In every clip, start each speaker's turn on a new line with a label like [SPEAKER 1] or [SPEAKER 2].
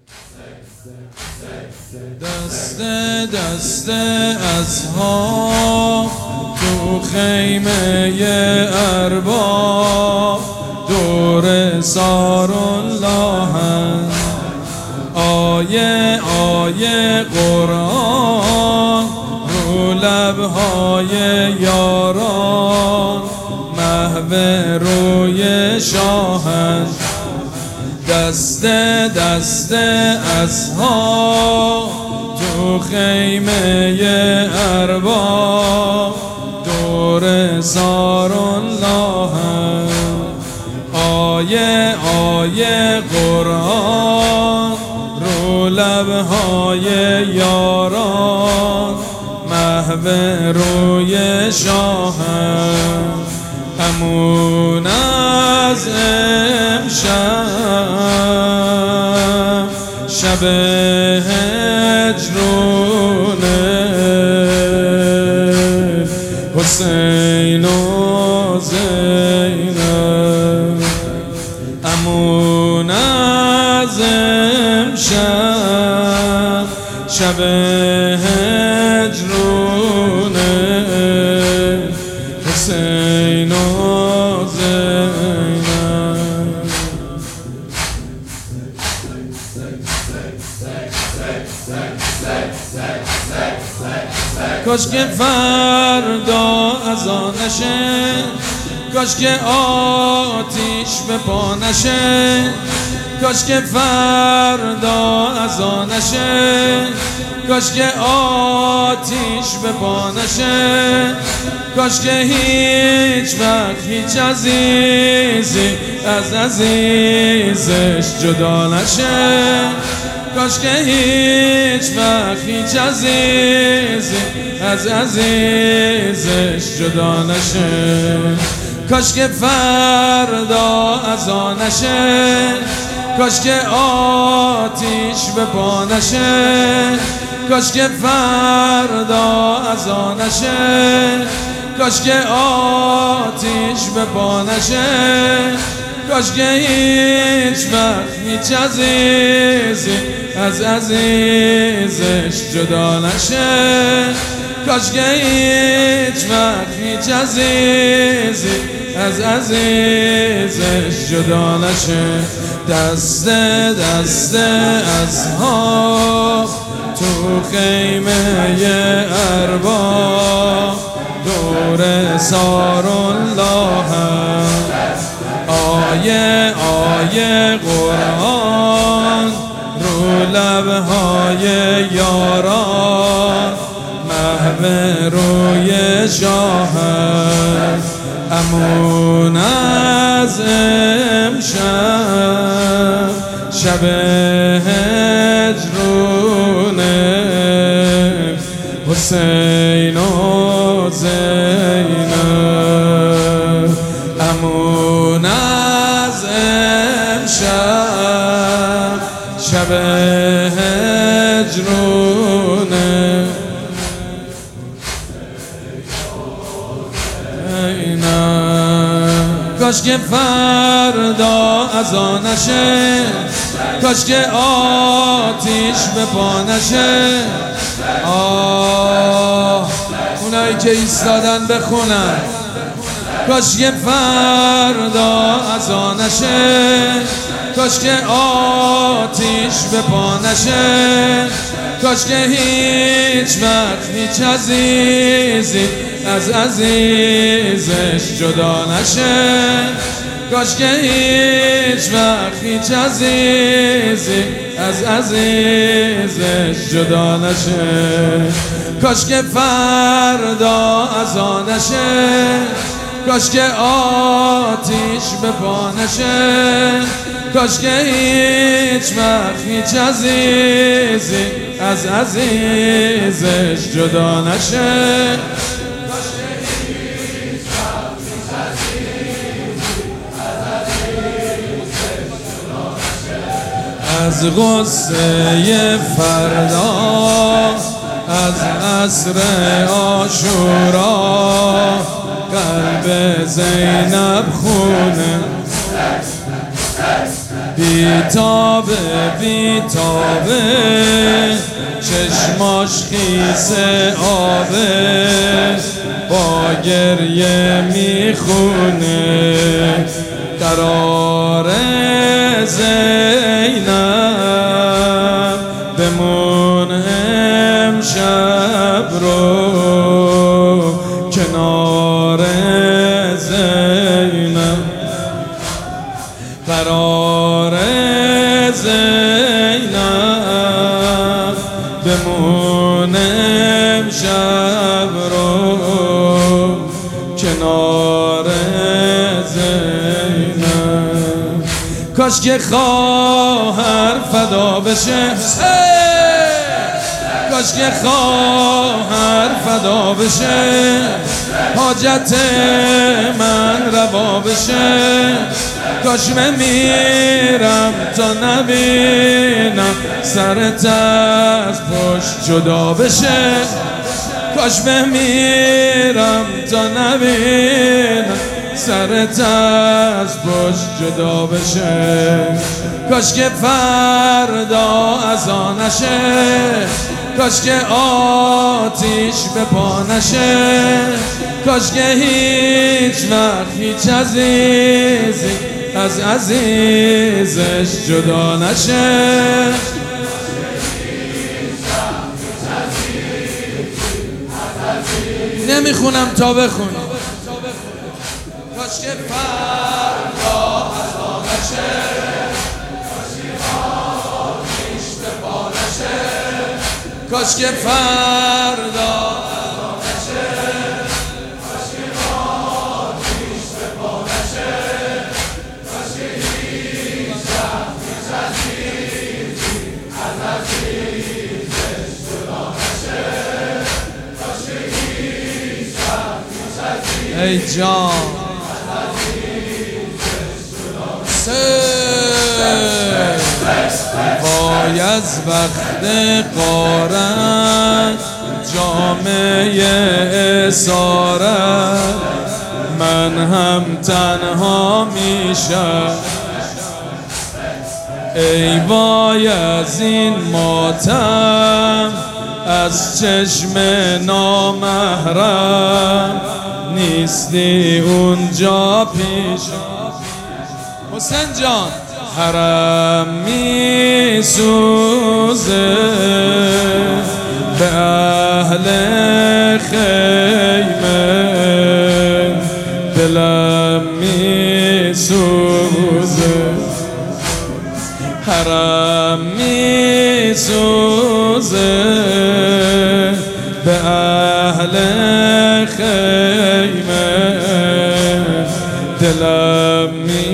[SPEAKER 1] دست دست اصحاب تو خیمه ارباب دور ساراللهند، آیه آیه قرآن رو لبهای یاران، محو روی شاهند. دست دست اصحاب تو خیمه ارباب دور ساراللهند، آیه آیه قرآن رو لبهای یاران، محو روی شاهند. امون از امشب شب هجرونه، حسین و زینب. امون از امشب شب هجرونه، حسین و زینب. کاش که فردا اذان نشه، کاش که آتیش به پا نشه، کاش که فردا اذان نشه، کاش که آتیش به پا نشه، کاش که هیچ وقت هیچ عزیزی از عزیزش جدا نشه، کاش که هیچ وقت هیچ عزیزی از عزیزش جدا نشه. کاش که فردا اذان نشه، کاش که آتیش به پا نشه، کاش که فردا اذان نشه، کاش که آتیش به پا نشه، کاش که هیچ وقت هیچ عزیزی از عزیزش جدا نشه، کاش که هیچ وقت هیچ عزیزی از عزیزش جدا نشه. دست دست اصحاب تو خیمه ارباب دور ساراللهند، آیه آیه قرآن رو لبهای یاران، محو روی شاهند. امون از امشب شب هجرونه، حسین و زینب. امون از امشب شب هجرونه، کاش که فردا اذان نشه، کاش که آتیش به پا نشه. اونایی که ایستادن بخونن. کاش که فردا اذان نشه، کاش که آتیش به پا نشه، کاش که هیچ وقت هیچ عزیزی از عزیزش جدا نشه، کاش که هیچ وقت هیچ عزیزی از عزیزش جدا نشه. کاش که فردا اذان نشه، کاش که آتیش به پا نشه، کاش که هیچ وقت هیچ عزیزی از عزیزش جدا نشه. از غصه فردا، از عصر عاشورا، قلب زینب خونه بیتابه بیتابه چشماش خیسه آبه با گریه میخونه قرار زینب بمون امشب رو کنار زینب قرار زینب بمون امشب رو کنار زینب کاش که خواهر فدا بشه کاش که خواهر فدا بشه حاجت من روا بشه کاش میرم تا نبینم سرت از پشت جدا بشه کاش میرم تا نبینم سرت از پشت جدا بشه کاش که فردا از آنشه کاش که آتیش به پا نشه کاش که هیچ وقت هیچ عزیزی از عزیزش جدا نشه نمیخونم تا بخونی کاش که فردا از آنشه کاش که فردا ای جان وای از وقت غارت جامعه اسارت من هم تنها میشم ای وای از این ماتم از چشم نامحرم نیستی اونجا پیشم حسین جان حرم میسوزه به اهل خیمه دلم میسوزه حرم میسوزه به اهل خیمه دلم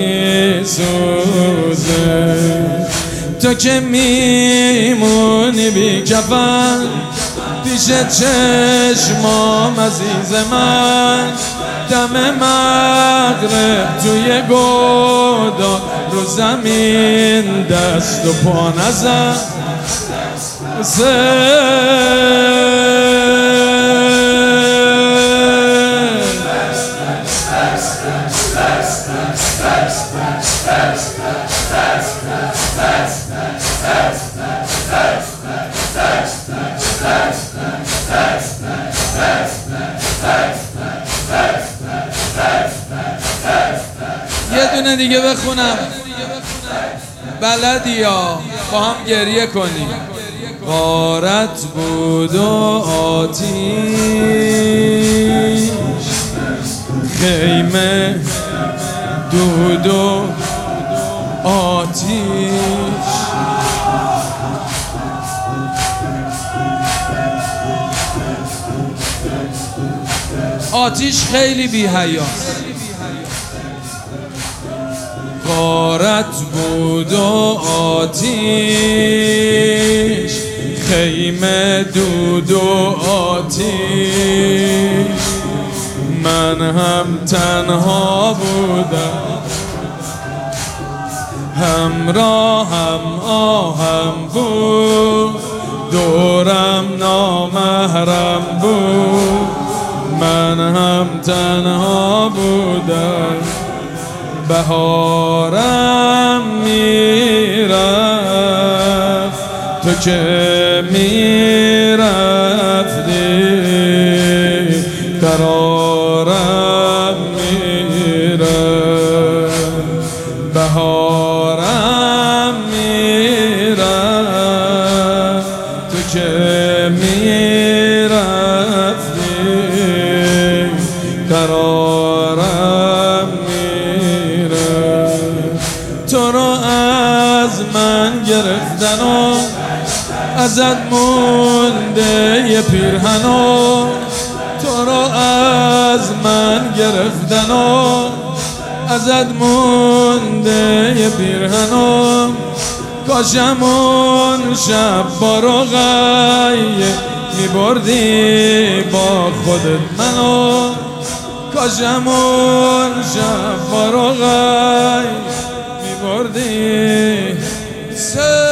[SPEAKER 1] میسوزه تو که میمونی بی کفن پیش چشمام عزیز من دم مغرب توی گودال رو زمین دست و پا نزن یه دونه دیگه بخونم بلدی یا با هم گریه کنیم غارت بود و آتیش خیمه دود و آتیش آتیش خیلی بی حیاست غارت بود و آتیش خیمه دود و آتیش من هم تنها بودم همراهم آهم بود دورم نامحرم بود من هم تنها بودم بهارم میرفت تو که میرفتی، قرارم میرفت. بهارم میرفت تو که میرفتی، قرارم میرفت. تو رو از من گرفتن و ازت مونده یه پیرهن و تو رو از من گرفتن و ازت مونده یه پیرهن و کاشم اون شب با رقیه میبردی با خودت منو، کاشم اون شب با رقیه میبردی